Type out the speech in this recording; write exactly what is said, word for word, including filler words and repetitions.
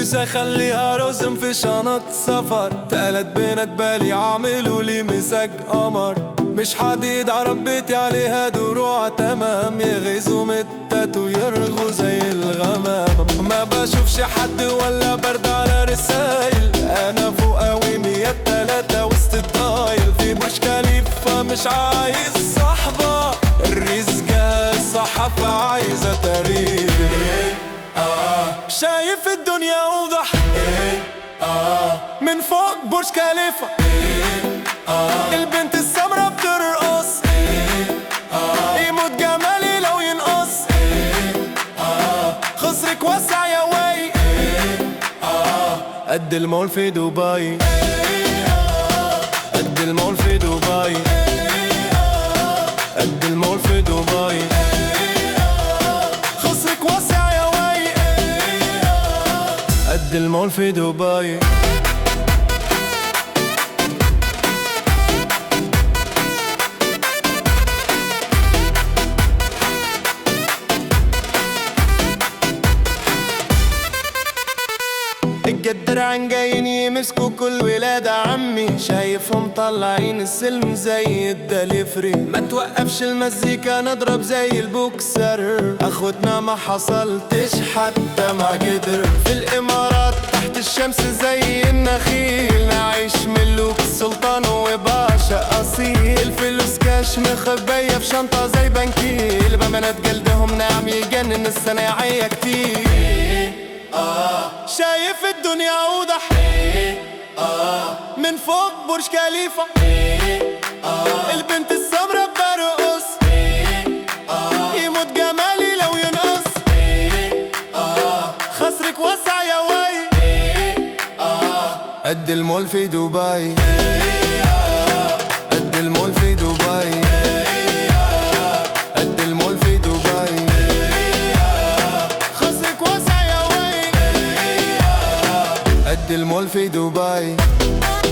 مش هخليها رسم في شنط سفر، تقلت بنات بالي عاملوا لي مساج قمر. مش حديد عربيتي عليها دروع تمام، يغيظوا متات ويرغوا زي الغمام. ما بشوفش حد ولا برد على رسايل، انا فوق قوي مية تلاتة وسط الطايل. في مش كليفة مش عايز صحبة، الرزقة الصحافة عايزة تاريخ. شايف الدنيا اوضح من فوق برج خليفة. البنت السمرة بترقص، يموت جمالي لو ينقص. خصرك وسع يا وي، قد المول في دبي، قد المول في دبي، قد المول في دبي. خصرك وسع يا وي، قد المول في دبي. الجدرعن جايين يمسكوا كل ولاد عمي، شايفهم طالعين السلم زي الدليفري. ما توقفش المزيكا نضرب زي البوكسر، اخوتنا ما حصلتش حتى مع قدر. في الامارات تحت الشمس زي النخيل، نعيش ملوك السلطان وباشا اصيل. فلوس كاش مخبية في شنطة زي بنكيل، بنات جلدهم ناعم يجنن الصناعية كتير. آه شايف الدنيا اوضح آه من فوق برج خليفة. آه البنت السمرة بترقص، آه يموت جمالي لو ينقص. آه خصرك وسع يا وي، آه قد المول في دبي، قد المول في دبي، قد المول في دبي. قد المول في دبي.